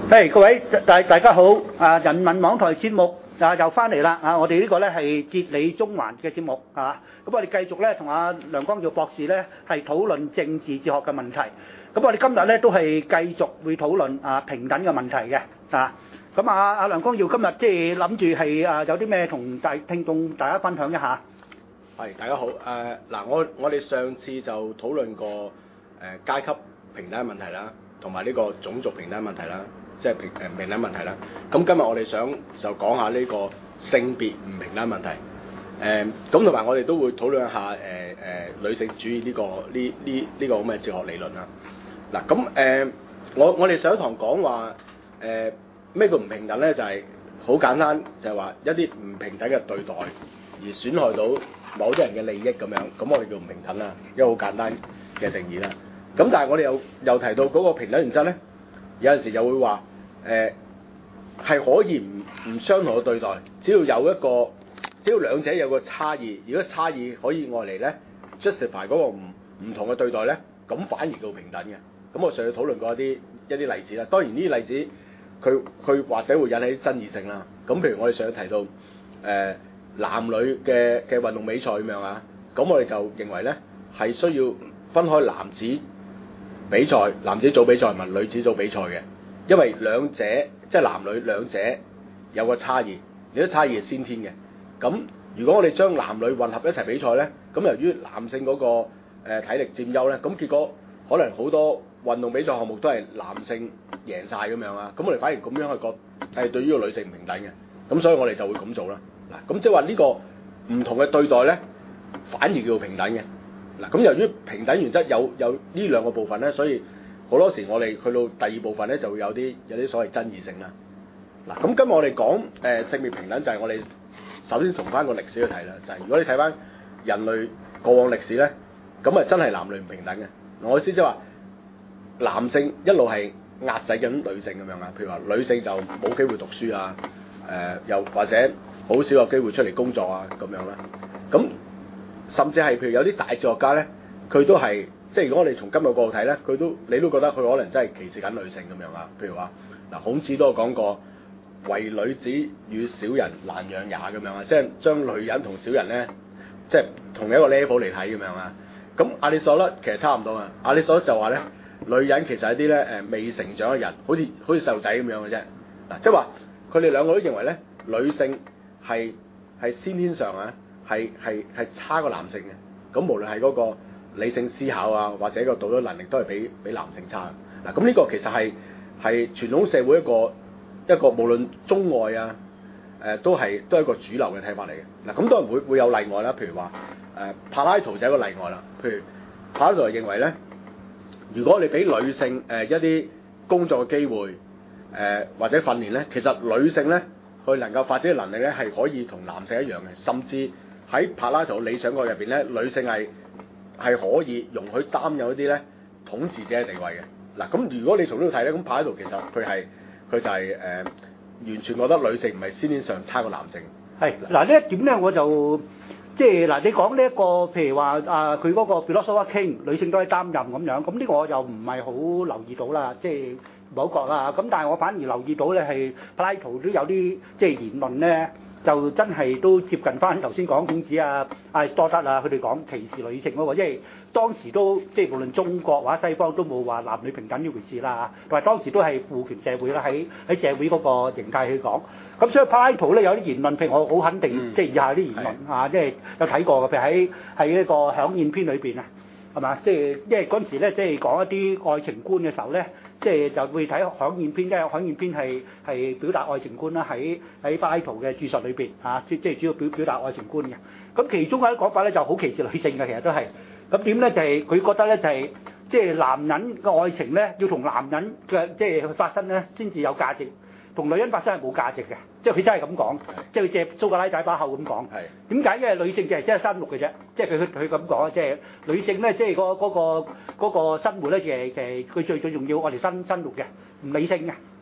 各位大家好，人民網台節目又翻嚟啦，我哋呢個咧係哲理中環嘅節目咁我哋繼續咧同阿梁光耀博士咧係討論政治哲學嘅問題。咁我哋今日咧都係繼續會討論平等嘅問題嘅咁阿梁光耀今日即係諗住係有啲咩同聽眾大家分享一下。 係，大家好。嗱，我哋上次就討論過階級平等嘅問題啦，同埋呢個種族平等問題啦，即係平等問題啦。咁今日我哋想就講下呢個性別唔平等問題。咁同埋我哋都會討論一下女性主義呢個咁嘅哲學理論啦。嗱，咁我哋上一堂講話咩叫唔平等咧？就係好簡單，就係話一啲唔平等嘅對待而損害到某啲人嘅利益咁樣，咁我哋叫唔平等啦，一個好簡單嘅定義啦。咁但係我哋又提到嗰個平等原則咧，有陣時又會話係可以唔相同嘅對待，只要兩者有個差異，如果差異可以愛嚟咧 justify 嗰個唔同嘅對待咧，咁反而叫平等嘅。咁我上次討論過一啲例子啦，當然呢啲例子佢或者會引起爭議性啦。咁譬如我哋上次提到男女嘅運動比賽咁樣咁我哋就認為咧係需要分開男子比賽、男子組比賽同埋女子組比賽嘅，因為兩者即係男女兩者有個差異，呢啲差異係先天嘅。咁如果我哋將男女混合一齊比賽咧，咁由於男性嗰個體力佔優咧，咁結果可能好多運動比賽項目都係男性贏晒咁樣咁我哋反而咁樣去覺係對於個女性唔平等嘅，咁所以我哋就會咁做啦。嗱，咁即係話呢個唔同嘅對待咧，反而叫平等嘅。嗱，咁由於平等原則有呢兩個部分咧，所以好多時我哋去到第二部分咧就會有啲所謂爭議性啦。嗱，咁今日我哋講性別平等就係我哋首先從翻個歷史去睇啦，就係如果你睇翻人類過往歷史咧，咁啊真係男女唔平等嘅。我意思即係話男性一路係壓制緊女性咁樣譬如話女性就冇機會讀書又或者好少有機會出嚟工作咁樣啦。咁甚至係譬如有啲大哲學家咧，佢都係即係如果我哋從今日角度睇咧，你都覺得佢可能真係歧視緊女性咁樣譬如話嗱，孔子都有講過，唯女子與小人難養也咁樣即係將女人同小人咧，即係同一個 level 嚟睇咁樣咁亞里士多德其實差唔多亞里士多德就話咧，女人其實係啲咧未成長嘅人，好似細路仔咁樣嘅啫。嗱，即係話佢哋兩個都認為咧，女性係先天上係差過男性嘅。咁無論係嗰個理性思考或者個道德能力都係比男性差。嗱，咁呢個其實係傳統社會一個無論中外都係一個主流嘅睇法嚟嘅。嗱，咁當然會有例外啦，譬如話柏拉圖就係一個例外啦。譬如柏拉圖就認為咧，如果你俾女性一啲工作嘅機會或者訓練咧，其實女性咧佢能夠發展嘅能力咧係可以同男性一樣嘅，甚至喺柏拉圖理想國入邊咧，女性係可以容許擔有一啲咧統治者嘅地位嘅。嗱，咁如果你從呢度睇咧，咁柏拉圖其實佢就係完全覺得女性唔係先天上差過男性。係嗱，呢一點咧我就即係嗱，你講呢一個譬如話佢嗰個 philosopher king 女性都係擔任咁樣，咁呢個我又唔係好留意到啦，即係唔好覺啦。咁但係我反而留意到咧係柏拉圖都有啲即係言論咧，就真係都接近翻頭先講孔子亞里士多德佢哋講歧視女性嗰個，因為當時都即係無論中國或者西方都冇話男女平等呢回事啦，同埋當時都係父權社會啦，喺社會嗰個形態去講。咁所以柏拉圖咧有啲言論，譬如我好肯定，即係以下啲言論即係有睇過嘅，譬如喺呢個響宴篇裏邊係嘛？即係因為嗰陣時咧，即係講一啲愛情觀嘅時候咧，即係就會睇響宴篇，因為響宴篇係表達愛情觀啦，喺柏拉圖嘅著述裏邊即係主要表達愛情觀嘅。咁其中有啲講法咧就好歧視女性嘅，其實都係。咁點咧就係佢覺得咧就係即係男人嘅愛情咧要同男人嘅即係去發生咧先至有價值，同女人發生係冇價值嘅。即係佢真係咁講，即係佢借蘇格拉底把口咁講。點解？因為女性就係即係生育嘅啫，即係佢咁講，即係女性咧，即係嗰個生活咧，其實佢最重要，我哋生育嘅，唔理性嘅。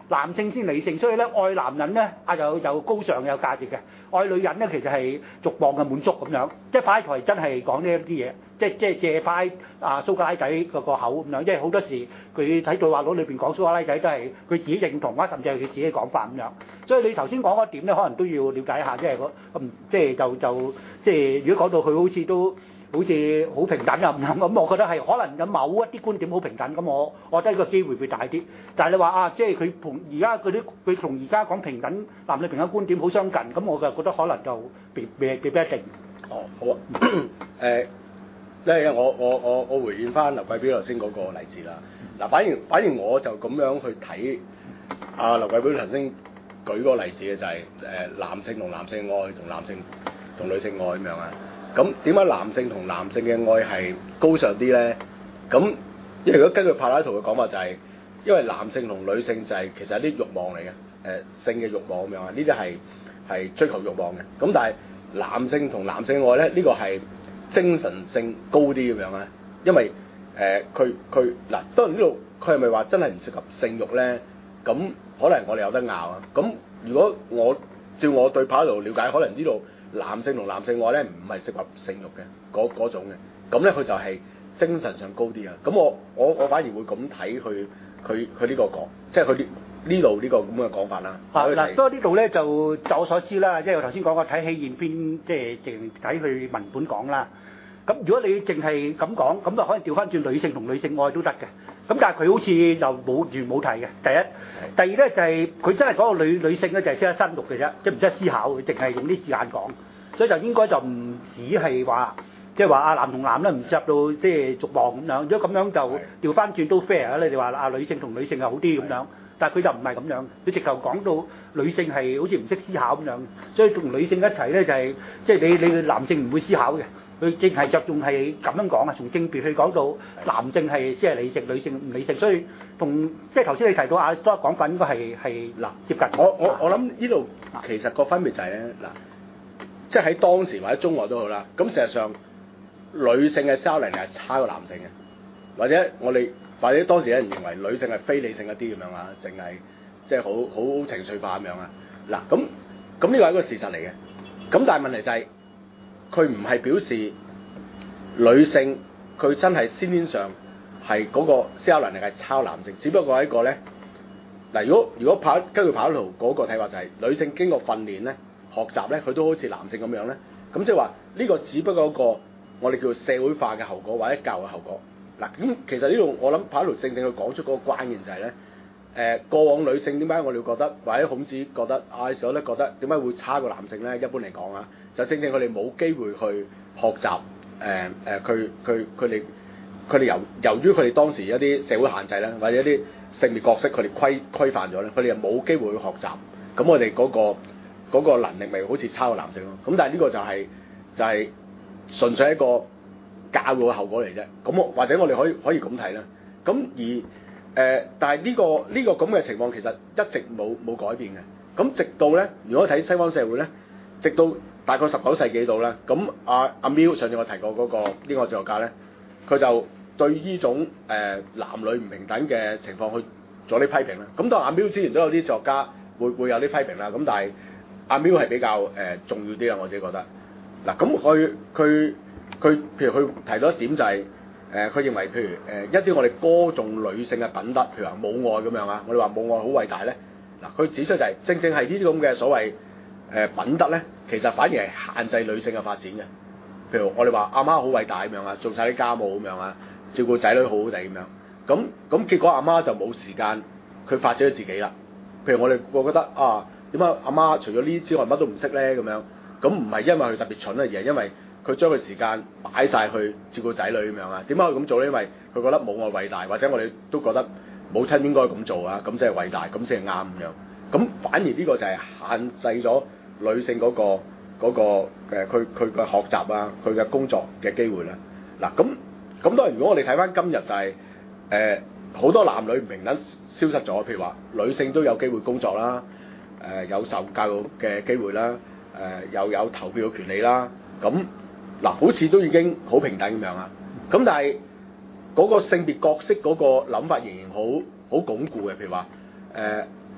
男性先理性，所以咧愛男人咧有高尚有價值嘅，愛女人咧其實係慾望嘅滿足咁樣。即係柏拉圖係真係講呢一啲嘢，即係借翻蘇格拉底個口咁樣，因為好多時佢喺對話錄裏邊講蘇格拉底都係佢自己認同啊，甚至係佢自己講法咁樣。所以你頭先講嗰點咧，可能都要了解一下，即係即係即係如果講到佢好似好平等啊咁樣，咁我覺得係可能有某一啲觀點好平等，咁我覺得呢個機會會大啲。但係你話啊，即係佢同而家佢同而家講平等男女平等觀點好相近，咁我就覺得可能就未必一定。 哦，好啊，咧我回應翻劉貴標頭先嗰個例子啦。嗱，反而我就咁樣去睇劉貴標頭先舉嗰個例子嘅就係男性同男性愛同男性同女性愛咁樣啊。咁點解男性同男性嘅愛係高尚啲咧？咁因為如果根據柏拉圖嘅講法就係，因為男性同女性就係其實係啲慾望嚟嘅，性嘅慾望咁樣啊，呢啲係追求慾望嘅。咁但係男性同男性愛咧，呢個係精神性高啲咁樣啊。因為佢嗱，當然呢度佢係咪話真係唔涉及性慾咧？咁可能我哋有得拗啊。咁如果照我對柏拉圖了解，可能呢度男性同男性愛咧唔係涉及性慾嘅嗰種嘅，咁咧佢就係精神上高啲啊。咁我反而會咁睇佢呢個講，即係佢呢度呢個咁嘅講法啦。 嗱，不過呢度咧就我所知啦，即係我頭先講過睇戲現篇，即係淨睇佢文本講啦。咁如果你淨係咁講，咁就可以調翻轉女性同女性愛都得嘅。咁但係佢好似就完全冇提嘅。第一，第二咧就係佢真係講個女性咧就係識得生育嘅啫，即係唔識得思考，淨係用啲字眼講，所以就應該就唔止係話即係話啊男同男咧唔入到即係慾望咁樣。如果咁樣就調翻轉都 fair 啊！你哋話啊女性同女性係好啲咁樣，但係佢就唔係咁樣，佢直頭講到女性係好似唔識思考咁樣，所以同女性一齊咧就係即係你男性唔會思考嘅。佢淨係着重係咁樣講啊，從性別去講到男性係即係理性，女性唔理性，所以同即係頭先你提到亞里士多德講法應該係嗱接近。 我諗呢度其實個分別就係咧嗱，即係喺當時或者中國都好啦，咁事實上女性嘅思考能力係差過男性嘅，或者當時有人認為女性係非理性一啲咁樣啊，淨係即係好情緒化咁樣啊。嗱咁呢個係一個事實嚟嘅，咁但係問題就係、佢唔係表示女性佢真係先天上係嗰個思考能力係超男性，只不過係一個咧嗱。如果根據柏拉圖嗰個睇法就係、女性經過訓練咧、學習咧，佢都好似男性咁樣咧。咁即係話呢個只不過一個我哋叫社會化嘅後果或者教育嘅後果嗱。咁其實呢度我諗柏拉圖正正佢講出嗰個關鍵就係咧過往女性點解我哋覺得或者孔子覺得亞里士多德覺得點解會差過男性咧？一般嚟講啊。就正正佢哋冇機會去學習，佢哋由於佢哋當時一啲社會限制啦，或者一啲性別角色佢哋規範咗咧，佢哋又冇機會去學習，咁我哋嗰個能力咪好似差過男性咯。咁但係呢個就係純粹一個教育嘅後果嚟啫。咁或者我哋可以咁睇啦。咁但係呢個咁嘅情況其實一直冇改變嘅。咁直到咧，如果睇西方社會咧，直到大概19世紀度啦，咁阿 Mill 上次我提過嗰個呢個哲學家咧，佢就對呢種男女唔平等嘅情況去做啲批評啦。咁當阿 Mill 之前都有啲哲學家會有啲批評啦，咁但係阿 Mill 係比較重要啲啦，我自己覺得。嗱，咁佢譬如佢提到一點就係佢認為譬如一啲我哋歌頌女性嘅品德，譬如話母愛咁樣啊，我哋話母愛好偉大咧。嗱，佢指出就係正正係呢啲咁嘅所謂品德咧，其實反而係限制女性嘅發展嘅。譬如我哋話阿媽好偉大咁樣啊，做晒啲家務咁樣啊，照顧仔女好好地咁樣。咁結果阿媽就冇時間佢發展咗自己啦。譬如我哋覺得啊，點解阿媽除咗呢之外乜都唔識咧咁樣？咁唔係因為佢特別蠢啊，而係因為佢將佢時間擺晒去照顧仔女咁樣啊。點解佢咁做咧？因為佢覺得母愛偉大，或者我哋都覺得母親應該咁做啊，咁先係偉大，咁先係啱咁樣。咁反而呢個就係限制咗女性嗰個佢嘅學習啊，佢嘅工作嘅機會啦。嗱，咁當然如果我哋睇翻今日就係好多男女唔平等消失咗，譬如話女性都有機會工作啦，有受教育嘅機會啦，又有投票嘅權利啦。咁嗱，好似都已經好平等咁樣啊。咁但係嗰個性別角色嗰個諗法仍然好鞏固嘅，譬如話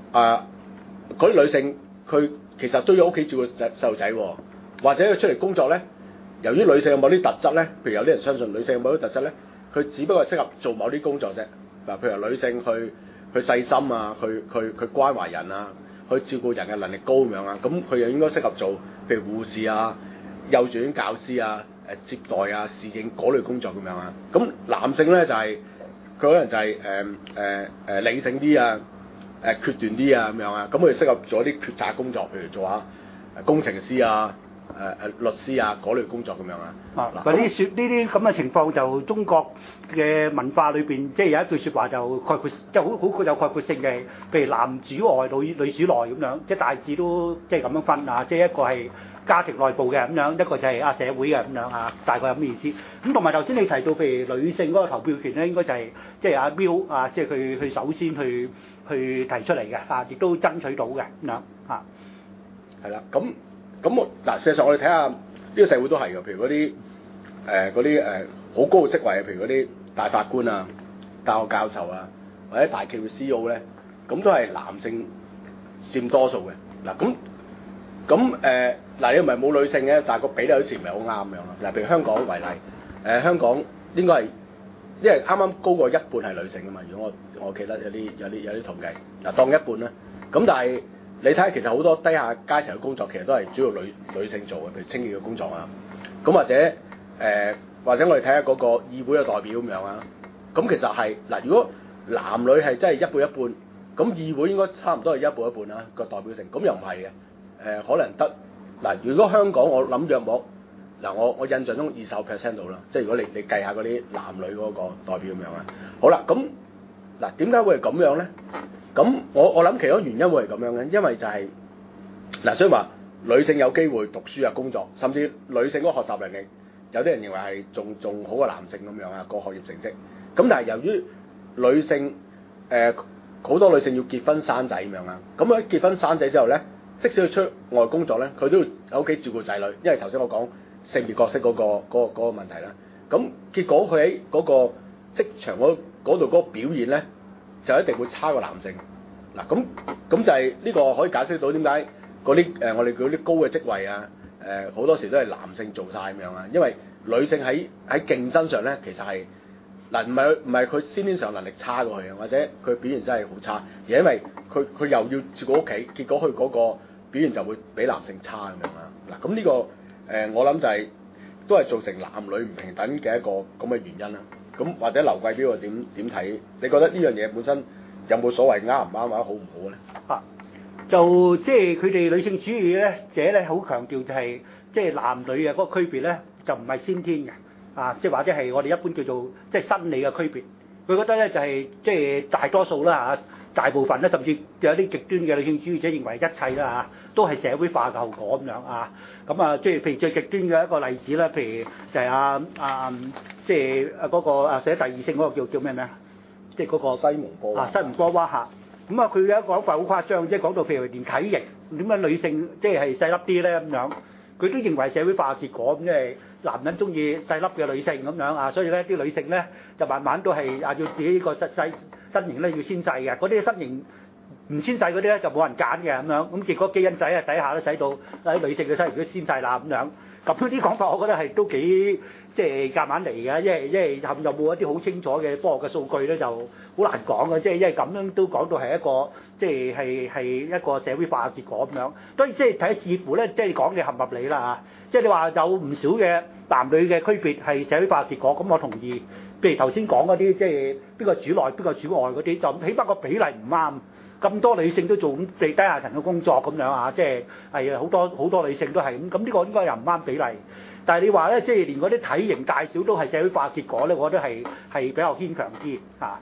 嗰啲女性佢其實都要屋企照顧細路仔喎，或者佢出嚟工作咧，由於女性有某啲特質咧，譬如有啲人相信女性有某啲特質咧，佢只不過係適合做某啲工作啫。嗱，譬如女性去細心啊，去關懷人啊，去照顧人嘅能力高咁樣啊，咁佢又應該適合做譬如護士啊、幼稚園教師啊、接待啊、侍應嗰類工作咁樣啊。咁男性咧就係、佢可能就係理性啲啊、決斷啲啊咁樣啊，咁佢哋適合做一啲決策工作，譬如做下工程師啊、律師啊嗰類工作咁樣啊。 嗱，呢啲咁嘅情況就中國嘅文化裏邊，即係有一句説話就概括，即係好有概括性嘅，譬如男主外女主內咁樣，即係大致都即係咁樣分啊，即係一個係家庭內部嘅咁樣，一個就係社會嘅咁樣啊，大概有咩意思？咁同埋頭先你提到譬如女性嗰個投票權咧，應該就係即係阿 Bill 啊，即係佢首先去提出嚟嘅啊，亦都爭取到嘅咁樣啊。 係啦，咁我嗱，事實上我哋睇下呢個社會都係嘅，譬如嗰啲好高嘅職位，譬如嗰啲大法官啊、大學教授啊，或者大企業 CEO 咧，咁都係男性佔多數嘅。嗱，嗱，你唔係冇女性嘅，但係個比例好似唔係好啱咁樣啊。嗱，譬如香港為例，香港應該係因為啱啱高過一半係女性㗎嘛。如果我記得有啲統計，嗱，當一半啦。咁但係你睇下，其實好多低下階層嘅工作其實都係主要女性做嘅，譬如清潔嘅工作啊。咁或者我哋睇下嗰個議會嘅代表咁樣啊。咁其實係嗱，如果男女係真係一半一半，咁議會應該差唔多係一半一半啦，個代表性。咁又唔係嘅。可能得嗱，如果香港我諗約莫嗱，我印象中20% 到啦，即係如果你計下嗰啲男女嗰個代表咁樣啊。好啦，咁嗱，點解會係咁樣咧？咁我諗其中原因會係咁樣嘅，因為就係嗱，所以話女性有機會讀書啊、工作，甚至女性嗰個學習能力，有啲人認為係仲好過男性咁樣啊，個學業成績。咁但係由於女性好多女性要結婚生仔咁樣啊，咁喺結婚生仔之後咧，即使佢出外工作咧，佢都要喺屋企照顧仔女，因為頭先我講性別角色嗰個問題啦。咁結果佢喺嗰個職場嗰度嗰個表現咧，就一定會差過男性。嗱，咁就係呢個可以解釋到點解嗰啲我哋叫啲高嘅職位啊，好多時都係男性做晒咁樣啊，因為女性喺競爭上咧，其實係嗱，唔係佢先天上能力差過佢啊，或者佢表現真係好差，而係因為佢又要照顧屋企，結果佢嗰個表現就會比男性差咁樣啊。嗱，咁呢個我諗就係都係造成男女唔平等嘅一個咁嘅原因啦。咁或者劉貴標點睇？你覺得呢樣嘢本身有冇所謂啱唔啱或者好唔好咧？ 啊，就即係佢哋女性主義者好強調就係即係男女嘅嗰個區別咧，就唔係先天嘅啊，即係或者係我哋一般叫做即係生理嘅區別。佢覺得咧就係即係大多數啦嚇，大部分咧甚至有啲極端嘅女性主義者認為一切啦嚇都係社會化嘅後果咁樣啊。咁啊，即係譬如最極端嘅一個例子啦，譬如就係即係嗰個寫第二性嗰個叫咩名？即係嗰個西蒙波娃。 西蒙波娃嚇。咁啊，佢有一個講法好誇張，即係講到譬如連體型點解女性即係細粒啲咧咁樣，佢都認為社會化嘅結果咁，即係男人中意細粒嘅女性咁樣啊，所以咧啲女性咧就慢慢都係要自己個身形咧要纖細嘅，嗰啲身形唔纖細嗰啲咧就冇人揀嘅咁樣，咁結果基因洗下都洗到啲女性嘅身形都纖細啦咁樣。咁啲講法我覺得係都幾即係夾硬嚟嘅，因為有冇一啲好清楚嘅科學嘅數據咧就好難講嘅，即係因為咁樣都講到係一個即係一個社會化嘅結果咁樣。當然即係睇視乎咧，即係講嘅合唔合理啦嚇。即係你話有唔少嘅男女嘅區別係社會化嘅結果，咁我同意。譬如頭先講嗰啲即係邊個主內邊個主外嗰啲，就起碼個比例唔啱。咁多女性都做咁低下層嘅工作咁樣啊，即係好多女性都係咁，咁呢個應該又唔啱比例。但係你話咧，即係連嗰啲體型大小都係社會化結果咧，我覺得係比較牽強啲嚇。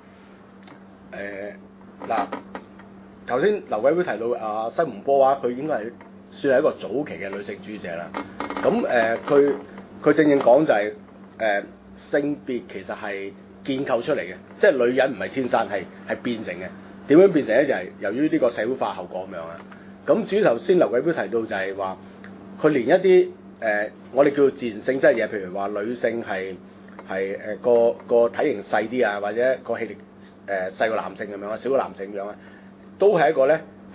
嗱，頭先劉偉會提到西蒙波娃，佢應該係算係一個早期嘅女性主義者啦。咁佢正講就係性別其實係建構出嚟嘅，即係女人唔係天生係變成嘅。點樣變成咧？就係由於呢個社會化後果咁樣啊。咁至於頭先劉貴標提到就係話，佢連一啲我哋叫做自然性質嘅嘢，譬如話女性係個體型細啲啊，或者個氣力細過男性咁樣啊，少過男性咁樣啊，都係一個咧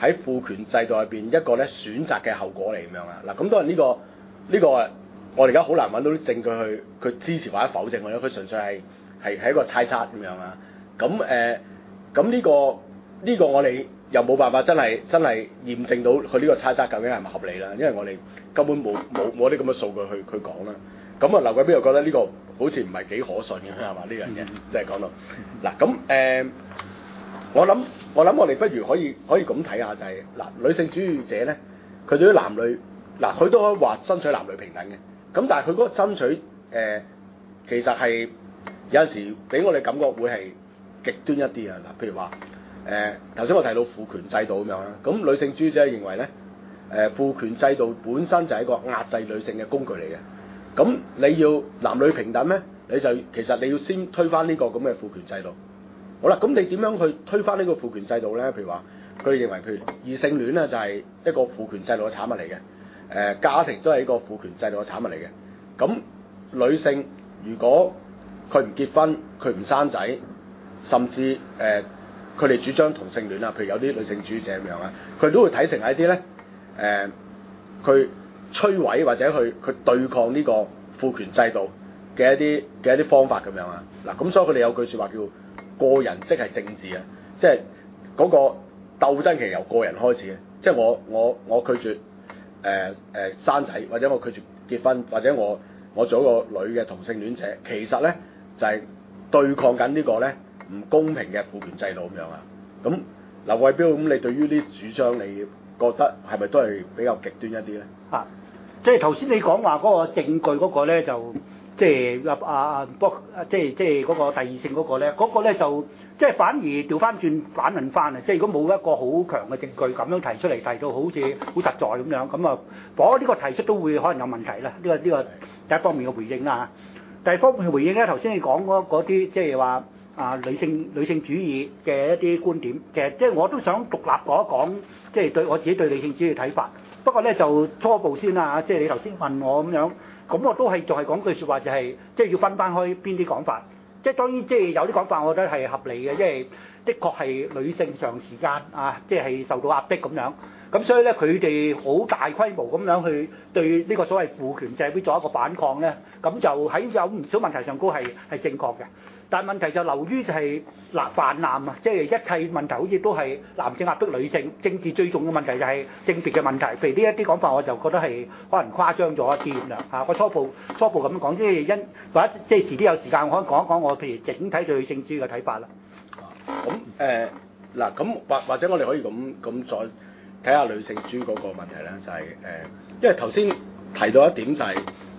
喺父權制度入邊一個咧選擇嘅後果嚟咁樣啊。嗱，咁當然呢個我哋而家好難揾到啲證據去支持或者否證嘅咧，佢純粹係一個猜測咁樣啊。咁呢個我哋又冇辦法真係驗證到佢呢個猜測究竟係咪合理啦，因為我哋根本冇啲咁嘅數據去講啦。咁啊，劉貴邊又覺得呢個好似唔係幾可信嘅係嘛？呢樣嘢即係講到嗱咁我諗我哋不如可以咁睇下就係、嗱，女性主義者咧，佢對於男女嗱，佢都可以話爭取男女平等嘅，咁但係佢嗰個爭取其實係有陣時俾我哋感覺會係極端一啲啊。嗱，譬如話頭先我提到父權制度咁樣啦，咁女性主義者認為咧父權制度本身就係一個壓制女性嘅工具嚟嘅，咁你要男女平等咧，其實你要先推翻呢個咁嘅父權制度。好啦，咁你點樣去推翻呢個父權制度咧？譬如話，佢哋認為譬如異性戀咧就係一個父權制度嘅產物嚟嘅，家庭都係一個父權制度嘅產物嚟嘅。咁女性如果佢唔結婚，佢唔生仔，甚至佢哋主張同性戀啊，譬如有啲女性主義者咁樣啊，佢都會睇成係一啲咧佢摧毀或者去對抗呢個父權制度嘅一啲方法咁樣啊。嗱，咁所以佢哋有句説話叫個人即係政治啊，即係嗰個鬥爭其實由個人開始嘅，即係我拒絕生仔，或者我拒絕結婚，或者我做一個女嘅同性戀者，其實咧就係對抗緊呢個咧唔公平嘅父權制度咁樣啊。咁劉貴標，咁你對於呢啲主張，你覺得係咪都係比較極端一啲咧？ 啊，即係頭先你講話嗰個證據嗰個咧就。即係即係嗰個第二性嗰個咧，就即係反而調翻轉反問翻啊！即係如果冇一個好強嘅證據咁樣提出嚟，提到好似好實在咁樣，咁啊，我呢個提出都會可能有問題啦。呢個第一方面嘅回應啦。第二方面嘅回應咧，頭先你講嗰啲即係話女性主義嘅一啲觀點，其實即係我都想獨立講一講，即係對我自己對女性主義嘅睇法。不過咧就初步先啦，即係你頭先問我咁樣。咁我都係仲係講句説話，就係即係要分開邊啲講法。即係當然，即係有啲講法，我覺得係合理嘅，因為的確係女性長時間即係受到壓迫咁樣。咁所以咧，佢哋好大規模咁樣去對呢個所謂父權社會做一個反抗咧，咁就喺有唔少問題上高係正確嘅。但係問題就流於就係泛濫啊，即係一切問題好似都係男性壓迫女性，政治最重嘅問題就係性別嘅問題。譬如呢一啲講法，我就覺得係可能誇張咗一啲咁樣嚇。我初步咁樣講，即係或者即係遲啲有時間，我可以講一講我譬如整體對女性主義嘅睇法啦。 咁嗱，咁或者我哋可以咁再睇下女性主義嗰個問題咧，就係因為頭先提到一點就係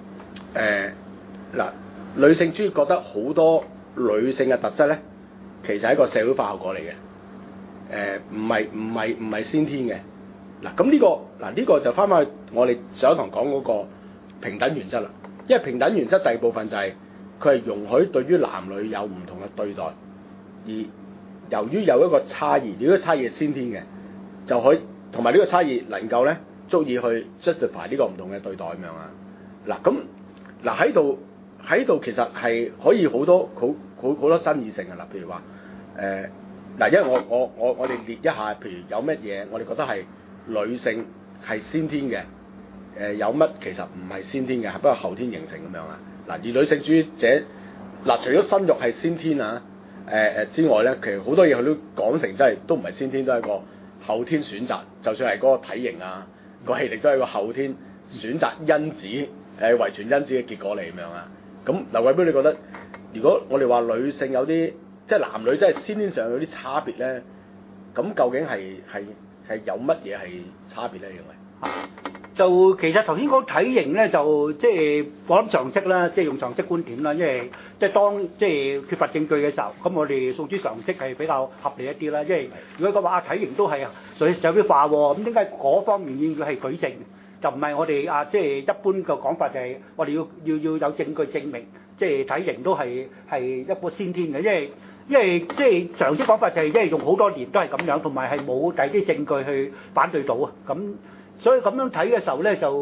嗱，女性主義覺得好多女性嘅特質咧，其實係一個社會化效果嚟嘅，唔係先天嘅。嗱，咁呢個就翻去我哋上一堂講嗰個平等原則啦。因為平等原則第二部分就係佢係容許對於男女有唔同嘅對待，而由於有一個差異，如果差異係先天嘅，就可以同埋呢個差異能夠咧足以去 justify 呢個唔同嘅對待咁樣啊。嗱，咁嗱喺度其實係可以好多爭議性嘅啦。譬如話嗱，因為我哋列一下，譬如有乜嘢我哋覺得係女性係先天嘅，有乜其實唔係先天嘅，係不過後天形成咁樣啊。嗱，而女性主義者嗱，除咗生育係先天啊之外咧，其實好多嘢佢都講成真係都唔係先天，都係一個後天選擇。就算係嗰個體型啊、個氣力都係一個後天選擇因子遺傳因子嘅結果嚟咁樣啊。咁劉貴標，你覺得如果我哋話女性有啲即係男女真係先天上有啲差別咧，咁究竟係有乜嘢係差別咧？認為就其實頭先講體型咧，就即係我諗常識啦，即係用常識觀點啦，因為即係當即係缺乏證據嘅時候，咁我哋訴諸常識係比較合理一啲啦。因為如果講話體型都係社會化喎，咁點解嗰方面要係舉證？就唔係我哋即係一般嘅講法，就係我哋要有證據證明，即係體型都係一個先天嘅，因為即係常識講法就係因為用好多年都係咁樣，同埋係冇第啲證據去反對到啊。咁所以咁樣睇嘅時候咧，就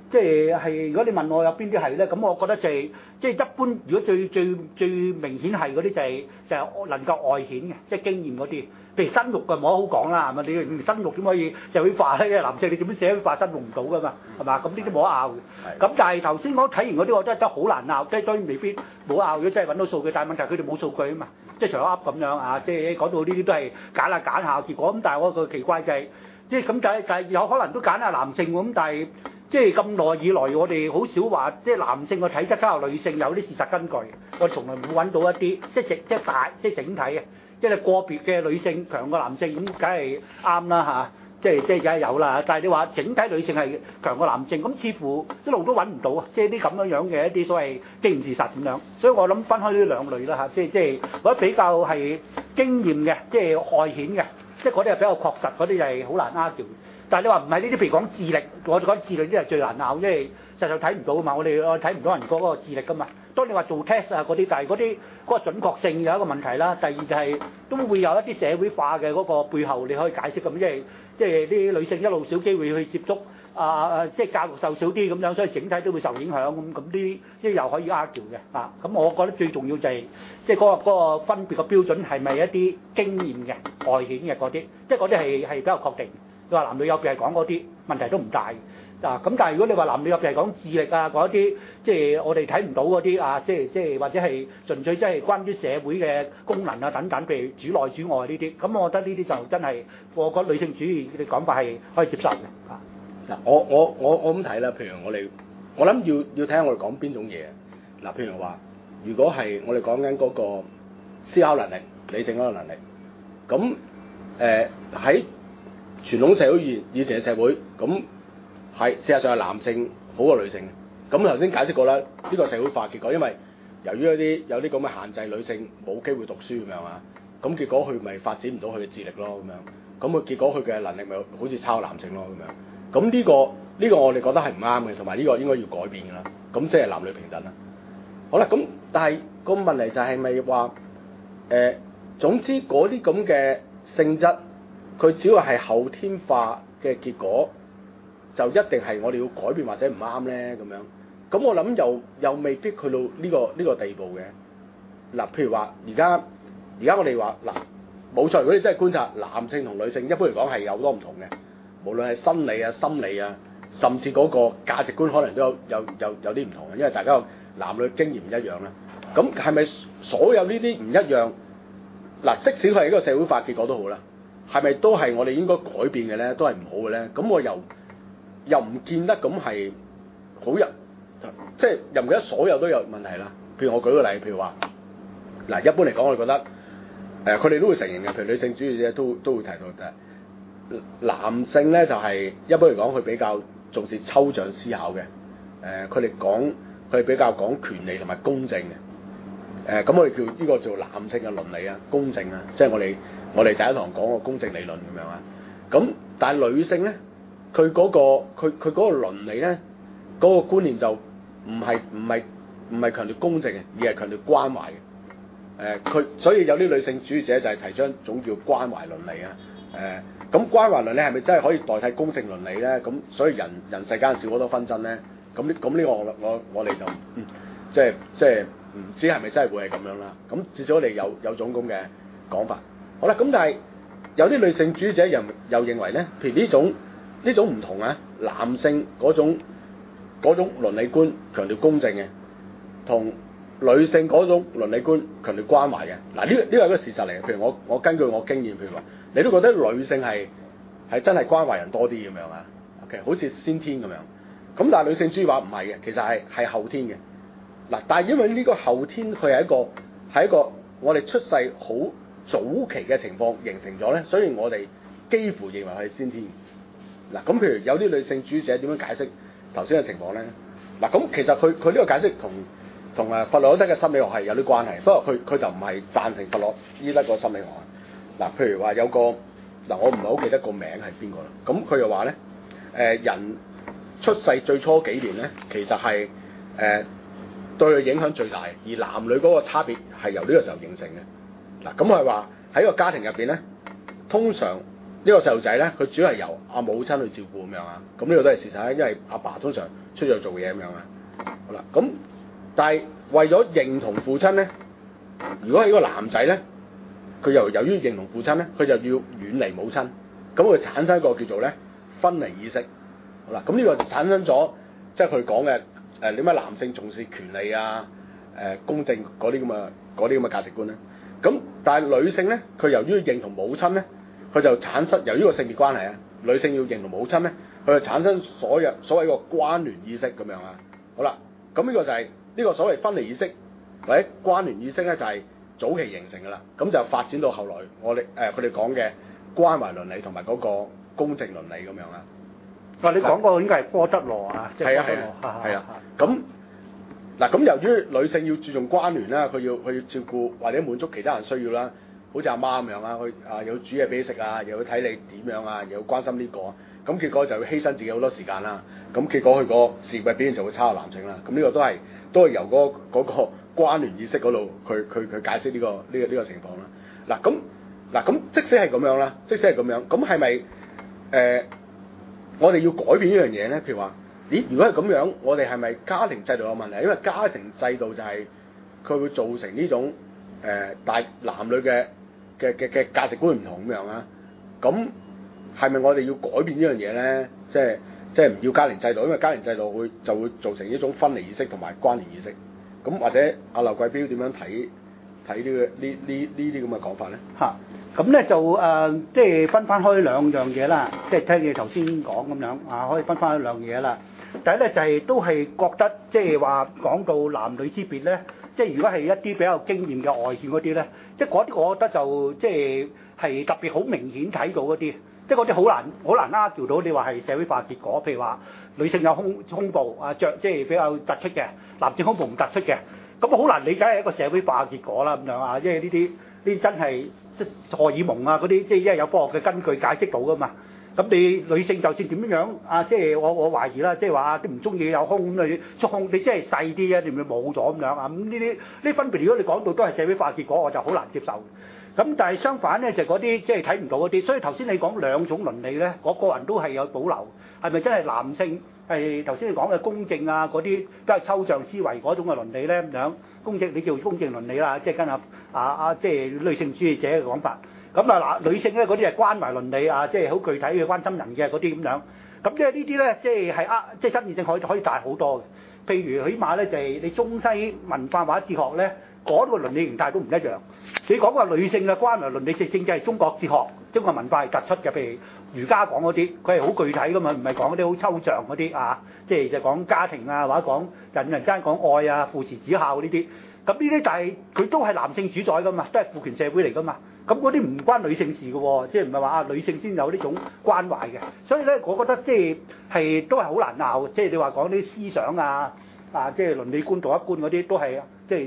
即係如果你問我有邊啲係咧，咁我覺得就係即係一般，如果最明顯係嗰啲就係能夠外顯嘅，即係經驗嗰啲。譬如生育嘅冇得好講啦，係咪？你生育點可以社會化咧？男性你點樣社會化生育唔到噶嘛？係嘛？咁呢啲冇得拗嘅。咁但係頭先我睇完嗰啲，我真係好難拗，即係當然未必冇拗。如果真係揾到數據，但係問題佢哋冇數據啊嘛，即係除咗噏咁樣啊，即係講到呢啲都係揀下結果。咁但係我個奇怪就係，即係咁就係有可能都揀下男性喎。咁但係即係咁耐以來，我哋好少話即係男性個體質差過女性有啲事實根據。我從來冇揾到一啲即係整體嘅。即係個別嘅女性強過男性，咁梗係啱啦嚇，即係梗係有啦。但係你話整體女性係強過男性，咁似乎一路都揾唔到啊！即係啲咁樣嘅一啲所謂經驗事實咁樣，所以我諗分開呢兩類啦嚇，即係或者比較係經驗嘅，即係外顯嘅，即係嗰啲係比較確實，嗰啲係好難 argue。但係你話唔係呢啲，譬如講智力，我覺得智力啲係最難拗，因為實在睇唔到啊嘛，我睇唔到人嗰個智力噶嘛。當你話做 test 啊嗰啲，但係嗰個準確性有一個問題啦。第二就係都會有一啲社會化嘅嗰個背後，你可以解釋咁，即係啲女性一路少機會去接觸即係教育受少啲咁樣，所以整體都會受影響咁啲，即係又可以 argue 嘅啊。咁我覺得最重要就係即係嗰個分別嘅標準係咪一啲經驗嘅外顯嘅嗰啲，即係嗰啲係比較確定。你話男女有別係講嗰啲問題都唔大。啊，咁但係如果你話男女入邊係講智力啊，嗰啲即係我哋睇唔到嗰啲啊，即係或者係純粹即係關於社會嘅功能啊等等，譬如主內主外呢啲，咁我覺得呢啲就真係我覺得女性主義嘅講法係可以接受嘅啊。 嗱，我咁睇啦，譬如我諗要睇下我哋講邊種嘢。嗱，譬如話，如果係我哋講緊嗰個思考能力、理性嗰個能力，咁喺傳統社會以前嘅社會咁。係，事實上係男性好過女性嘅。咁頭先解釋過啦，呢個社會化結果，因為由於有啲咁嘅限制，女性冇機會讀書咁樣啊，咁結果佢咪發展唔到佢嘅智力咯咁樣。咁佢結果佢嘅能力咪好似抄男性咯咁樣。咁呢個我哋覺得係唔啱嘅，同埋呢個應該要改變㗎啦。咁即係男女平等啦。好啦，咁但係個問題就係咪話總之嗰啲咁嘅性質，佢只要係後天化嘅結果，就一定係我哋要改變或者唔啱咧咁樣，咁我諗又未必去到呢個地步嘅。嗱，譬如話而家我哋話嗱，冇錯，如果你真係觀察男性同女性，一般嚟講係有好多唔同嘅，無論係生理啊、心理啊，甚至嗰個價值觀可能都有啲唔同嘅，因為大家男女經驗唔一樣啦。咁係咪所有呢啲唔一樣？嗱，即使佢係一個社會化結果都好啦，係咪都係我哋應該改變嘅咧？都係唔好嘅咧？咁我又唔見得咁係好人，即係又唔記得所有都有問題啦。譬如我舉個例，譬如話嗱，一般嚟講，我哋覺得佢哋都會承認嘅，譬如女性主義者都會提到嘅。男性咧就係一般嚟講，佢比較重視抽象思考嘅。佢哋比較講權利同埋公正嘅。咁我哋叫呢個做男性嘅倫理啊，公正啊，即係我哋第一堂講個公正理論咁樣啊。咁但係女性咧，佢嗰個倫理咧，嗰個觀念就唔係強調公正嘅，而係強調關懷嘅。所以有啲女性主義者就係提倡一種叫關懷倫理啊。咁關懷倫理係咪真係可以代替公正倫理咧？咁所以人世間少好多紛爭咧。咁呢個我哋就即係唔知係咪真係會係咁樣啦。咁至少我哋有種咁嘅講法。好啦，咁但係有啲女性主義者又認為咧，譬如呢種唔同啊，男性嗰種倫理觀強調公正嘅，同女性嗰種倫理觀強調關懷嘅。嗱，呢個係一個事實嚟嘅。譬如我根據我經驗，譬如話你都覺得女性係真係關懷人多啲咁樣啊 ？OK， 好似先天咁樣。咁但係女性主義話唔係嘅，其實係後天嘅。嗱，但係因為呢個後天佢係一個我哋出世好早期嘅情況形成咗咧，所以我哋幾乎認為係先天。嗱，咁譬如有啲女性主義者點樣解釋頭先嘅情況咧？嗱，咁其實佢呢個解釋同弗洛伊德嘅心理學係有啲關係，不過佢就唔係贊成弗洛伊德個心理學。嗱，譬如話有個我唔係好記得個名係邊個啦。咁佢又話咧，人出世最初幾年咧，其實係對佢影響最大，而男女嗰個差別係由呢個時候形成嘅。嗱，咁係話喺個家庭入邊咧，通常個細路仔咧，佢主要係由阿母親去照顧咁樣啊。咁呢個都係事實啦，因為阿爸通常出咗去做嘢咁樣啊。好啦，咁但係為咗認同父親咧，如果係一個男仔咧，佢由於認同父親咧，佢就要遠離母親，咁佢產生一個叫做咧分離意識。好啦，咁呢個就產生咗即係佢講嘅點解男性重視權利啊、公正嗰啲咁嘅價值觀咧。咁但係女性咧，佢由於認同母親咧，佢就產生由於個性別關係啊，女性要認同母親咧，佢就產生所謂個關聯意識咁樣啊。好啦，咁呢個就係呢個所謂分離意識或者關聯意識咧，就係早期形成㗎啦。咁就發展到後來我哋佢哋講嘅關懷倫理同埋嗰個公正倫理咁樣啊。 你講過應該係科德羅啊，即係係啊。咁嗱，咁由於女性要注重關聯啦，佢要照顧或者滿足其他人需要啦，好似阿媽咁樣啊，佢又要煮嘢俾你食啊，又要睇你點樣啊，又要關心呢個，咁結果就要犧牲自己好多時間啦。咁結果佢個事業表現就會差過男性啦。咁呢個都係由嗰個關聯意識嗰度佢解釋呢個情況啦。咁即使係咁樣啦，咁係咪我哋要改變呢樣嘢咧？譬如話，如果係咁樣，我哋係咪家庭制度有問題？因為家庭制度就係佢會造成呢種大男女嘅價值觀唔同咁樣啊。咁係咪我哋要改變呢樣嘢咧？即係唔要家庭制度，因為家庭制度就會造成呢種分離意識同埋關聯意識。咁或者阿劉貴標點樣睇呢啲咁嘅講法咧？ 咁咧就即係分翻開兩樣嘢啦，即係聽你頭先講咁樣啊，可以分翻開兩樣嘢啦。第一咧就係都係覺得即係話講到男女之別咧，即係如果係一啲比較經驗嘅外顯嗰啲咧，即係嗰啲我覺得就即係特別好明顯睇到嗰啲，即係嗰啲好難argue到你話係社會化結果，譬如話女性有胸部啊著即係比較突出嘅，男性胸部唔突出嘅，咁好難理解係一個社會化結果啦咁樣啊，因為呢啲真係。即係荷爾蒙啊嗰啲，即係因為有科學嘅根據解釋到噶嘛。咁你女性就算點樣啊，即係我懷疑啦，即係話都唔中意有胸咁你縮胸，你即係細啲啊，你咪冇咗咁樣啊。咁呢啲分別，如果你講到都係社會化結果，我就好難接受。咁但係相反咧，就嗰啲即係睇唔到嗰啲。所以頭先你講兩種倫理咧，我個人都係有保留。係咪真係男性係頭先你講嘅公正啊嗰啲比較抽象思維嗰種嘅倫理咧咁樣？公正你叫公正倫理啦，即係跟即係女性主義者嘅講法。咁女性咧嗰啲係關懷倫理啊，即係好具體嘅關心人嘅嗰啲咁樣。咁即係呢啲咧，即係爭議性可以大好多嘅。譬如起碼咧就係你中西文化或者哲學咧，嗰個倫理形態都唔一樣。你講個女性嘅關懷倫理，正正就係中國哲學、中國文化係突出嘅。譬如儒家講嗰啲，佢係好具體噶嘛，唔係講嗰啲好抽象嗰啲啊。即係就講家庭啊，或者講人之間講愛啊、父慈子孝呢啲。咁呢啲就係佢都係男性主宰噶嘛，都係父權社會嚟噶嘛。咁嗰啲唔關女性事嘅喎，即係唔係話女性先有呢種關懷嘅。所以咧，我覺得即係都係好難鬧。即係你話講啲思想啊，即係倫理觀、道德觀嗰啲都係即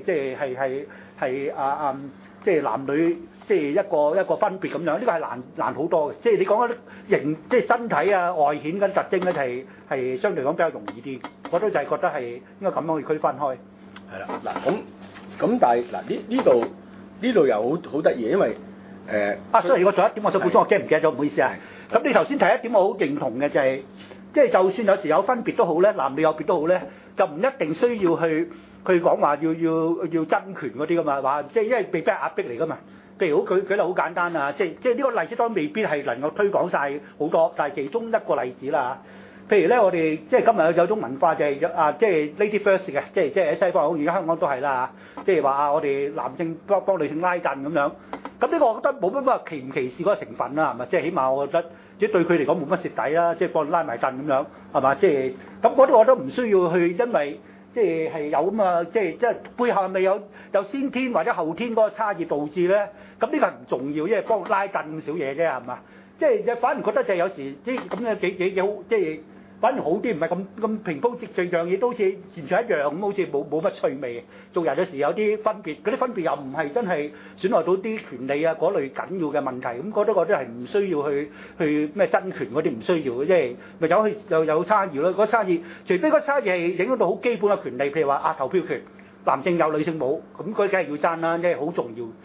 係男女即係一個分別咁樣。呢個係難好多嘅。即係你講嗰啲形，即係身體啊外顯緊特徵咧，係相對講比較容易啲。我都就係覺得係應該咁樣去區分開。 係啦，嗱咁但係嗱呢度又好得意，因為所以我仲有一點我想補充，我驚唔記得咗，唔好意思啊。咁你頭先提一點我好認同嘅就係，即係就算有時有分別都好咧，男女有別都好咧，就唔一定需要去講話要爭權嗰啲噶嘛，話即係因為被逼壓迫嚟噶嘛。譬如舉例好簡單啊，即係呢個例子當然未必係能夠推廣晒好多，但係其中一個例子啦。譬如咧，我哋即係今日有種文化就係即係 lady first 嘅，即係喺西方，而家香港都係啦，即係話我哋男性幫女性拉陣咁樣。咁呢個我覺得冇乜歧唔歧視嗰個成分啦，係咪？即係起碼我覺得，即係對佢嚟講冇乜蝕底啦，即係幫拉埋陣咁樣，係嘛？即係咁嗰啲我都唔需要去，因為即係有咁啊，即係背後係咪有先天或者後天嗰個差異導致咧？咁呢個係唔重要，因為幫拉陣咁少嘢啫，係嘛？即係反而覺得就係有時啲咁嘅幾好，即係。反而好啲，唔係咁平鋪直敍，樣嘢都好似完全一樣咁，好似冇乜趣味。做人有時有啲分別，嗰啲分別又唔係真係損害到啲權利啊嗰類緊要嘅問題。咁覺得係唔需要去咩爭權嗰啲唔需要嘅，即係咪有差異咯？嗰差異，除非嗰差異係影響到好基本嘅權利，譬如話投票權，男性有女性冇，咁佢梗係要爭啦，因為好重要。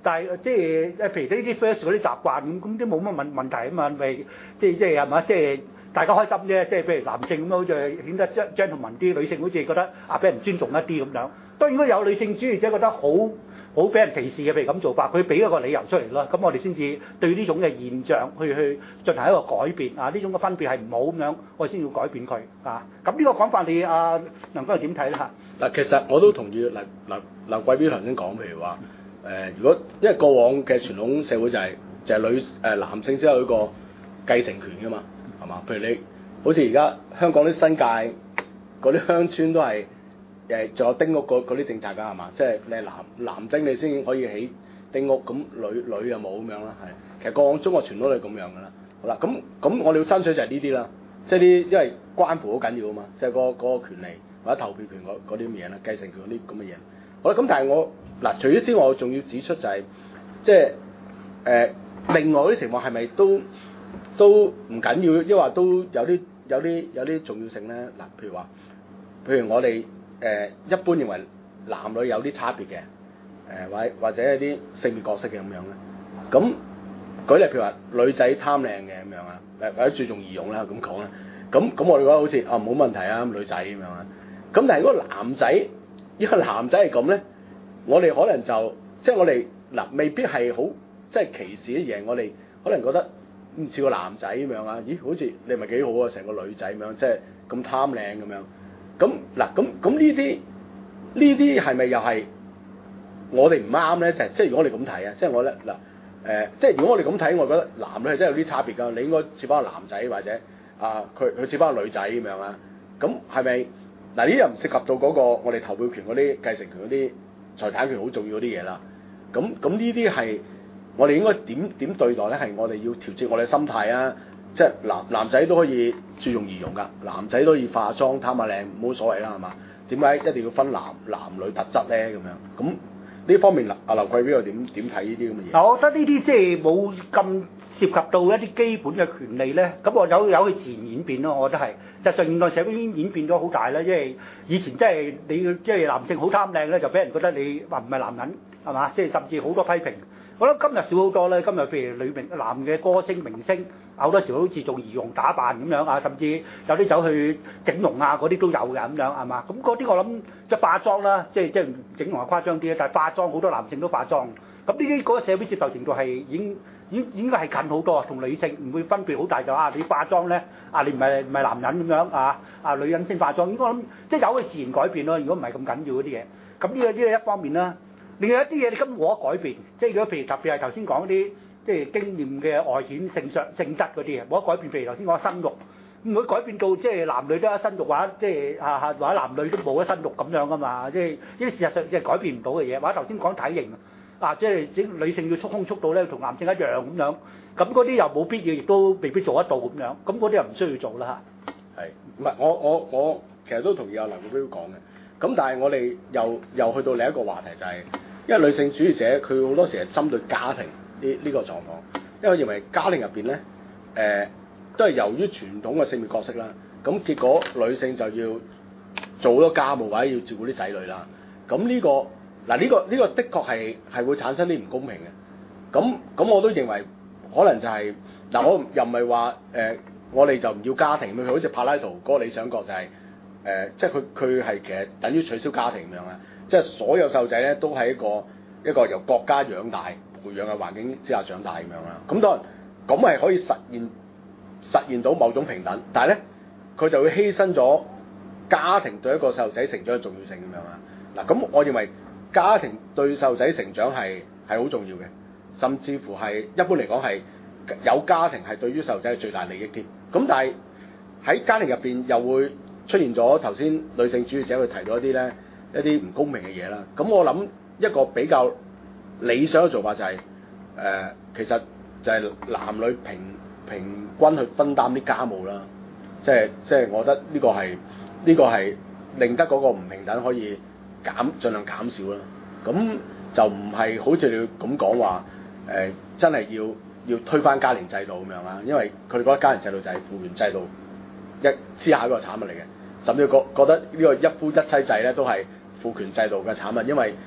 但係即係譬如呢啲 first 嗰啲習慣咁啲冇乜問題啊嘛，咪即係嘛，即係大家開心啫。即係譬如男性咁好似顯得 gentleman 啲，女性好似覺得俾人尊重一啲咁樣。當然如果有女性主義者覺得好俾人歧視嘅，譬如咁做法，佢俾一個理由出嚟咯，咁我哋先至對呢種嘅現象去進行一個改變啊！呢種嘅分別係唔好咁樣，我哋先要改變佢啊！咁呢個講法你梁君又點睇咧嚇？ 嗱，其實我都同意劉貴標頭先講，譬如話如果因為過往嘅傳統社會就係男性先有呢個繼承權噶嘛，係嘛？譬如你好似而家香港啲新界嗰啲鄉村都係仲有丁屋嗰啲政策㗎係嘛？即係你係男丁你先可以起丁屋，咁女又冇咁樣啦，係。其實過往中國傳統都係咁樣㗎啦。好啦，咁我哋要爭取就係呢啲啦，即係啲因為關乎好緊要啊嘛，即係嗰個權利或者投票權嗰啲咁嘢啦，繼承權嗰啲咁嘅嘢。好啦，咁但係我嗱除咗之外，我仲要指出就係即係另外嗰啲情況係咪都唔緊要，抑或都有啲重要性咧？嗱，譬如我哋一般認為男女有啲差別嘅，或者一啲性別角色嘅咁樣咧。咁舉例譬如話女仔貪靚嘅咁樣啊，或者注重儀容啦咁講啦。咁我哋覺得好似冇問題啊，女仔咁樣啊。咁但係如果男仔係咁咧，我哋可能就即係我哋未必係好即係歧視嘅嘢，我哋可能覺得唔似個男仔咁樣啊。咦，好似你咪幾好啊，成個女仔咁樣，即係咁貪靚咁樣。咁呢啲係咪又係我哋唔啱咧？即係如果我哋咁睇啊，即係我咧即係如果我哋咁睇，我覺得男女係真係有啲差別㗎。你應該似翻個男仔或者佢似翻個女仔咁樣啊。咁係咪嗱？呢啲又唔涉及到嗰個我哋投票權嗰啲繼承權嗰啲財產權好重要嗰啲嘢啦。咁呢啲係我哋應該點對待咧？係我哋要調節我哋心態啊！即係男仔都可以注重儀容㗎，男仔都可以化妝貪下靚冇所謂啦，係嘛？點解一定要分男女特質咧？咁樣咁呢方面劉貴標又點睇呢啲咁嘅嘢？ 嗱，我覺得呢啲即係冇咁涉及到一啲基本嘅權利咧，咁我有佢自然演變咯。我覺得係，實際上現代社會已經演變咗好大啦。因為以前即係你即係男性好貪靚咧，就俾人覺得你話唔係男人係嘛？即係甚至好多批評。我覺得今日少好多咧。今日譬如男嘅歌星明星，好多時候都注重儀容打扮咁樣啊，甚至有啲走去整容啊嗰啲都有嘅咁樣係嘛？咁嗰啲我諗即係化妝啦，即係整容係誇張啲啦，但係化妝好多男性都化妝。咁呢啲嗰個社會接受程度係已經係近好多，同女性唔會分別好大，就你化妝咧你唔係男人咁樣女人先化妝。應該諗即係有佢自然改變咯。如果唔係咁緊要嗰啲嘢，咁呢個一方面啦。另外一啲嘢你根本冇得改變，即係如果譬如特別係頭先講啲即係經驗嘅外顯性質嗰啲嘢冇得改變。譬如頭先講生育，唔會改變到即係男女都有生育，或者即係或者男女都冇得生育咁樣噶嘛。即係呢啲事實上即係改變唔到嘅嘢。或者頭先講體型即係女性要束胸束到咧同男性一樣咁樣，咁嗰啲又冇必要，亦都未必做得到咁樣。咁嗰啲又唔需要做啦嚇。 係，唔係我其實都同意阿劉貴標講嘅。咁但係我哋又去到另一個話題就係，因為女性主義者佢好多時係針對家庭呢個狀況，因為我認為家庭入邊咧都係由於傳統嘅性別角色啦，咁結果女性就要做好多家務或者要照顧啲仔女啦。咁呢個的確係會產生啲唔公平嘅。咁我都認為可能就係我又唔係話我哋就唔要家庭，佢好似柏拉圖嗰個理想國就係。即係佢係其實等於取消家庭咁樣啊！即係所有細路仔咧都係一個由國家養大、培養嘅環境之下長大咁樣啦。咁當然咁係可以實現到某種平等，但係咧佢就會犧牲咗家庭對一個細路仔成長嘅重要性咁樣啊！嗱，咁我認為家庭對細路仔成長係好重要嘅，甚至乎係一般嚟講係有家庭係對於細路仔係最大利益添。咁但係喺家庭入邊又會出現咗頭先女性主義者去提到一啲唔公平嘅嘢啦。咁我諗一個比較理想嘅做法就係其實就係男女平均去分擔啲家務啦。即係我覺得呢個係令得嗰個唔平等可以盡量減少啦。咁就唔係好似你咁講話真係要推翻家庭制度咁樣啦。因為佢哋覺得家庭制度就係父權制度之下一個產物嚟嘅。甚至覺得呢個一夫一妻制咧都係父權制度嘅產物，因為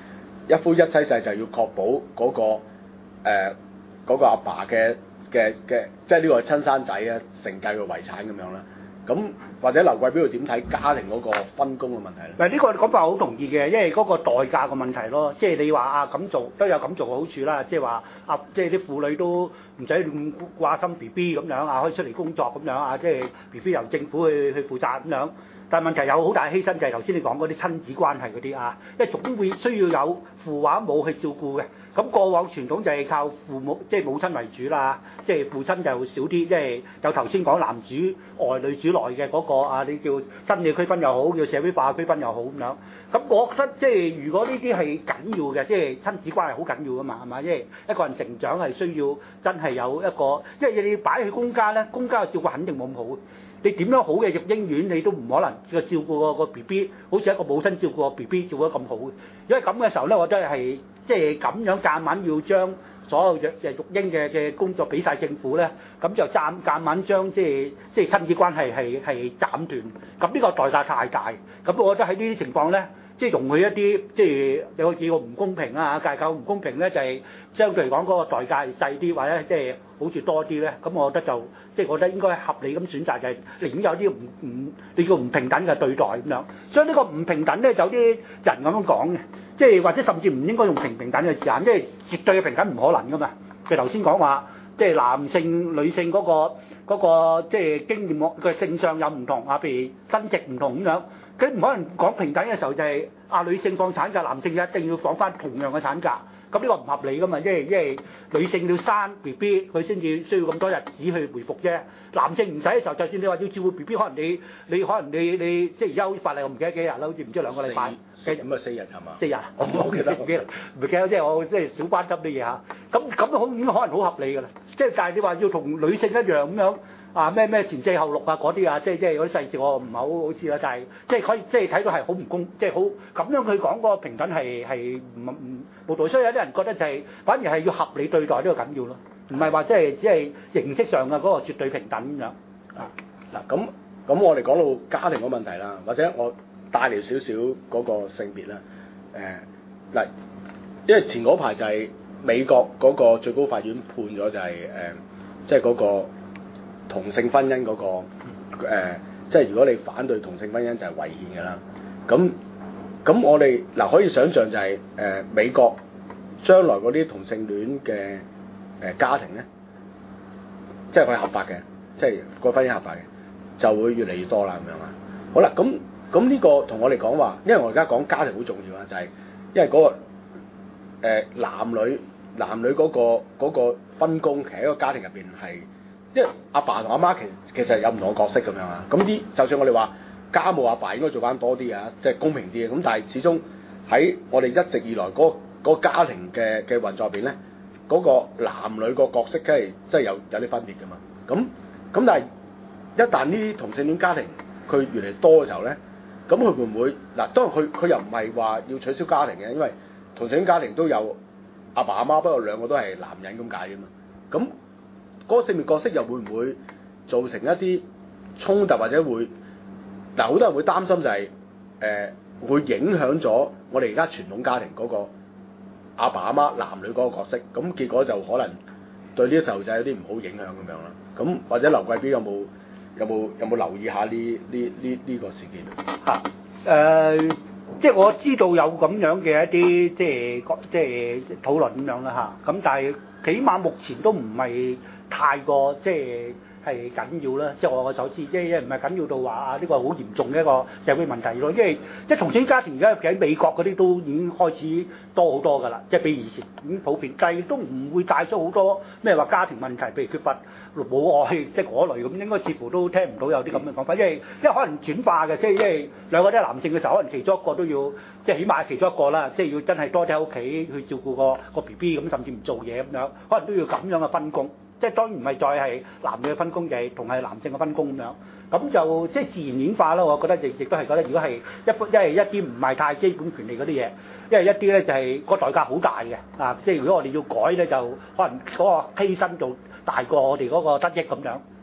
一夫一妻制就要確保嗰、個阿爸嘅，即係呢個親生仔啊，承繼個遺產咁樣啦。咁或者劉貴標點睇家庭嗰個分工嘅問題咧？ 嗱，呢個講法好同意嘅，因為嗰個代價嘅問題咯，即係你話啊咁做都有咁做嘅好處啦，即係話啊，即係啲婦女都唔使咁掛心 B B 咁樣啊，可以出嚟工作咁樣啊，即係 B B 由政府去負責咁樣。但係問題有好大犧牲，就係頭先你講嗰啲親子關係嗰啲啊，因為總會需要有父或母去照顧嘅。咁過往傳統就係靠父母，即係母親為主啦，即係父親就少啲，即係有頭先講男主外女主內嘅嗰個啊，你叫生理區分又好，叫社會化區分又好咁樣。咁我覺得即係如果呢啲係緊要嘅，即係親子關係好緊要噶嘛，係咪？因為一個人成長係需要真係有一個，因為你要擺去公家咧，公家嘅照顧肯定冇咁好。你點樣好嘅育嬰院，你都唔可能個照顧個 B B， 好似一個母親照顧個 B B 照顧得咁好。因為咁嘅時候咧，我覺得係即係咁樣夾硬要將所有育嬰嘅工作俾晒政府咧，咁就夾硬將即係親子關係係斬斷。咁呢個代價太大。咁我覺得喺呢啲情況咧，即係容許一啲即係有幾個唔公平啊，架構唔公平咧，就係相對嚟講嗰個代價係細啲，或者即係好似多啲咧。咁我覺得就即係我覺得應該合理咁選擇，就係寧願有啲你叫唔平等嘅對待咁樣。所以呢個唔平等咧，就有啲人咁樣講嘅，即係或者甚至唔應該用平等嘅字眼，因為絕對嘅平等唔可能噶嘛。譬如頭先講話，即係男性女性嗰個即係經驗嘅性上有唔同啊，譬如生殖唔同咁樣。佢唔可能講平等嘅時候就係女性放產假，男性一定要放翻同樣嘅產假，咁呢個唔合理噶嘛，因為女性要生 B B 佢先至需要咁多日子去回復啫，男性唔使嘅時候，就算你話要照顧 B B， 可能你即係而家好似法例我唔記得幾日啦，好似唔知2個禮拜， 咁啊4日係嘛 ？4日，我唔記得，唔記得，即係我即係少關心啲嘢嚇。咁好已經可能好合理㗎啦，即係但係你話要同女性一樣咁樣。啊咩前4後6啊嗰啲啊，即係嗰啲細節我唔係好知啦，但係即係可以即係睇到係好唔公，即係好咁樣佢講嗰個平等係唔冇道理，所以有啲人覺得就係反而係要合理對待呢個緊要咯，唔係話即係只係形式上嘅嗰個絕對平等咁樣啊。 嗱咁我哋講到家庭個問題啦，或者我帶嚟少少嗰個性別啦，嗱，因為前嗰排就係美國嗰個最高法院判咗就係即係嗰個。同性婚姻嗰即係如果你反對同性婚姻就係違憲嘅啦。咁我哋嗱可以想像就係美國將來嗰啲同性戀嘅家庭咧，即係佢合法嘅，即係個婚姻合法嘅，就會越嚟越多啦咁樣啊。好啦，咁呢個同我哋講話，因為我而家講家庭好重要啊，就係因為嗰個男女嗰個分工，其實喺個家庭入邊係。即係阿爸同阿媽其實有唔同嘅角色咁樣啊，咁就算我哋話家務阿爸應該做翻多啲啊，即係公平啲嘅，咁但係始終喺我哋一直以來嗰個家庭嘅運作入邊咧，嗰個男女個角色梗係即係有啲分別㗎嘛，咁但係一旦呢啲同性戀家庭佢越嚟越多嘅時候咧，咁佢會唔會嗱？當然佢又唔係話要取消家庭嘅，因為同性戀家庭都有阿爸阿媽，不過兩個都係男人咁解啫嘛，咁。嗰個性別角色又會唔會造成一啲衝突，或者會嗱好多人會擔心就係會影響咗我哋而家傳統家庭嗰個阿爸阿媽男女嗰個角色，咁結果就可能對呢啲細路仔有啲唔好影響咁樣啦。咁或者劉貴標有冇留意下呢個事件啊？ 即係我知道有咁樣嘅一啲即係討論咁樣啦嚇，咁但係起碼目前都唔係。太過即係緊要啦，即係我所知，即係唔係緊要到話啊呢個好嚴重嘅一個社會問題咯。因為即係同性家庭而家喺美國嗰啲都已經開始多好多㗎啦，即係比以前已經普遍，但係都唔會帶出好多咩話家庭問題，譬如缺乏母愛即係嗰類咁，應該似乎都聽唔到有啲咁嘅講法，因為可能轉化嘅，即係因為兩個都係男性嘅時候，可能其中一個都要即係起碼係其中一個啦，即係要真係多啲喺屋企去照顧個 BB 咁，甚至唔做嘢咁樣，可能都要咁樣嘅分工。即係當然唔係再係男女嘅分工，就係同係男性嘅分工咁樣，咁就即係自然演化啦。我覺得亦都係覺得，如果係一啲唔係太基本權利嗰啲嘢，因為一啲咧就係個代價好大嘅啊！即係如果我哋要改咧，就可能嗰個犧牲就大過我哋嗰個得益咁樣。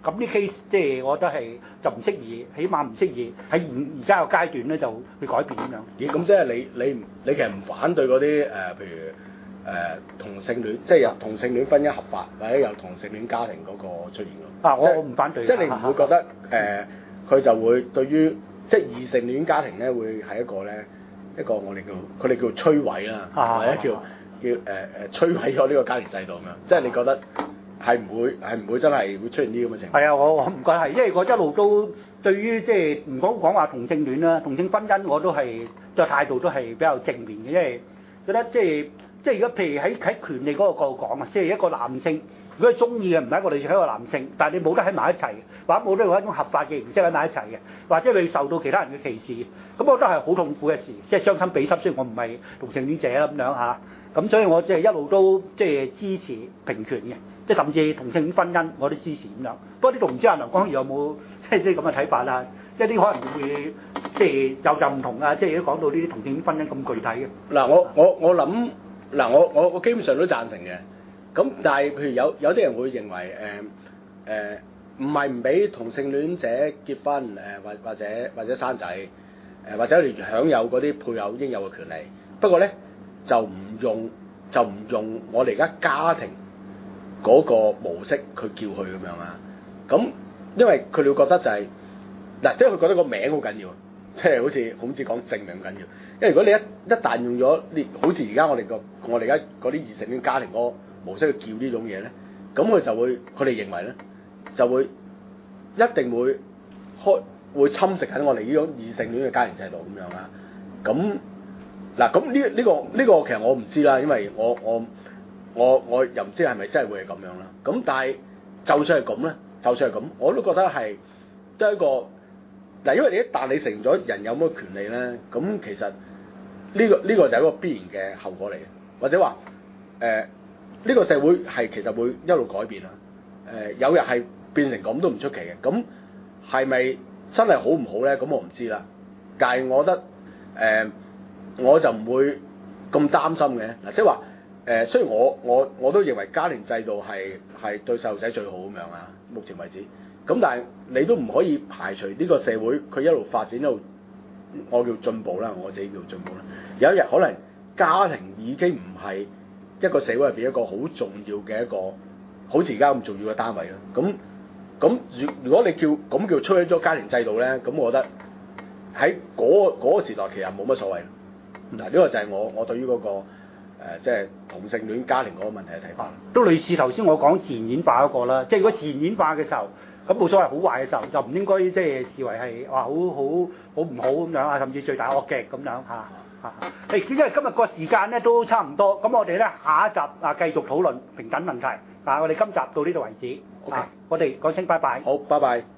咁啲 case 即係我覺得係就唔適宜，起碼唔適宜喺而家個階段咧就去改變咁樣。 咦？咁即係你其實唔反對嗰啲譬如同性戀，即係有同性戀婚姻合法，或者有同性戀家庭嗰個出現咯？ 我唔反對。 即係你唔會覺得佢就會對於即係異性戀家庭咧，會係一個我哋佢哋叫摧毀啦，或者叫摧毀咗呢個家庭制度咁樣。即係你覺得係唔會真係會出現啲咁嘅情況？ 係啊，我唔覺得係，因為我一路都對於即係唔講話同性戀啦，同性婚姻我都係個態度都係比較正面嘅，因為覺得即係如果譬如喺權利嗰個角度講啊，即係一個男性。如果你中意嘅唔係一個女性，係一個男性，但係你冇得喺埋一齊，或者冇得用一種合法嘅形式喺埋一齊嘅，或者你受到其他人嘅歧視，咁我覺得係好痛苦嘅事，即係將心比心。雖然我唔係同性戀者啦咁樣嚇，咁所以我即係一路都即係支持平權嘅，即係甚至同性婚姻我都支持咁樣。不過呢度唔知阿梁光耀有冇即係啲咁嘅睇法啦？即係啲可能會即係就唔同啊！即係都講到呢啲同性婚姻咁具體嘅。 嗱，我諗嗱，我基本上都贊成嘅。咁但係譬如有啲人會認為唔係唔俾同性戀者結婚或者生仔或者嚟享有嗰啲配偶應有嘅權利，不過咧就唔用我哋而家家庭嗰個模式去叫佢咁樣啊。咁因為佢哋會覺得就係嗱，即係佢覺得個名好緊要，即係好似孔子講姓名咁緊要。因為如果你一旦用咗好似而家我哋而家嗰啲異性戀家庭嗰個模式去叫呢種嘢咧，咁佢哋認為咧就會一定會侵蝕緊我哋呢種異性戀嘅家庭制度咁樣啦。咁嗱，咁呢個其實我唔知啦，因為我又唔知係咪真係會係咁樣啦。咁但係就算係咁，我都覺得係都係一個嗱，因為一旦你承認咗人有乜權利咧，咁其實呢個就係一個必然嘅後果嚟嘅，或者話呢個社會係其實會一路改變啦。有日係變成咁都唔出奇嘅。咁係咪真係好唔好咧？咁我唔知啦。但係我覺得我就唔會咁擔心嘅。嗱，即係話雖然我都認為家庭制度係對細路仔最好咁樣啊，目前為止。咁但係你都唔可以排除呢個社會佢一路發展一路，我叫進步啦，我自己叫進步啦。有一日可能家庭已經唔係一個社會入邊一個好重要嘅一個，好似而家咁重要嘅單位啦。咁如果你叫摧毀咗家庭制度咧，咁我覺得喺嗰個時代其實冇乜所謂。嗱，呢個就係我對於嗰個即係同性戀家庭嗰個問題嘅睇法。 都類似頭先我講自然演化嗰個啦，即係如果自然演化嘅時候，咁冇所謂好壞嘅時候，就唔應該即係視為係話好唔好咁樣啊，甚至罪大惡極咁樣嚇。因為今日個時間咧都差唔多，咁我哋咧下一集繼續討論平等問題。我哋今集到呢度為止。 Okay. 我哋講聲拜拜。 好，拜拜。